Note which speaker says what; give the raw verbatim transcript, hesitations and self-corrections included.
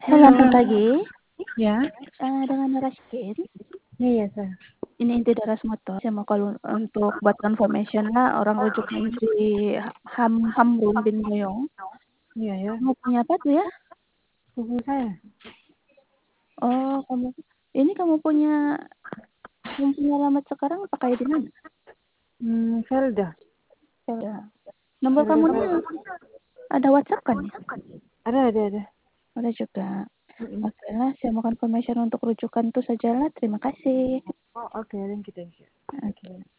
Speaker 1: Selamat pagi.
Speaker 2: Ya.
Speaker 1: Eee, dengan Naraskin.
Speaker 2: Iya iya, Kak.
Speaker 1: Ini inti Darasmata, saya mau kalau untuk buat confirmation-nya orang rujukan si Ham Hamrun bin Moyong.
Speaker 2: Iya ya.
Speaker 1: Kamu punya apa tuh ya?
Speaker 2: Sepupu saya.
Speaker 1: Oh, kamu ini kamu punya kamu punya alamat sekarang pakai di mana?
Speaker 2: Hmm, Felda.
Speaker 1: Felda. Nomor
Speaker 2: Felda
Speaker 1: kamunya
Speaker 2: Felda.
Speaker 1: ada WhatsApp kan ya?
Speaker 2: Ada ada ada.
Speaker 1: Ada juga.
Speaker 2: Mm-mm.
Speaker 1: Oke lah, saya mau confirmation untuk rujukan itu sajalah. Terima kasih.
Speaker 2: Oh, oke, okay. Thank you, thank you.
Speaker 1: Oke.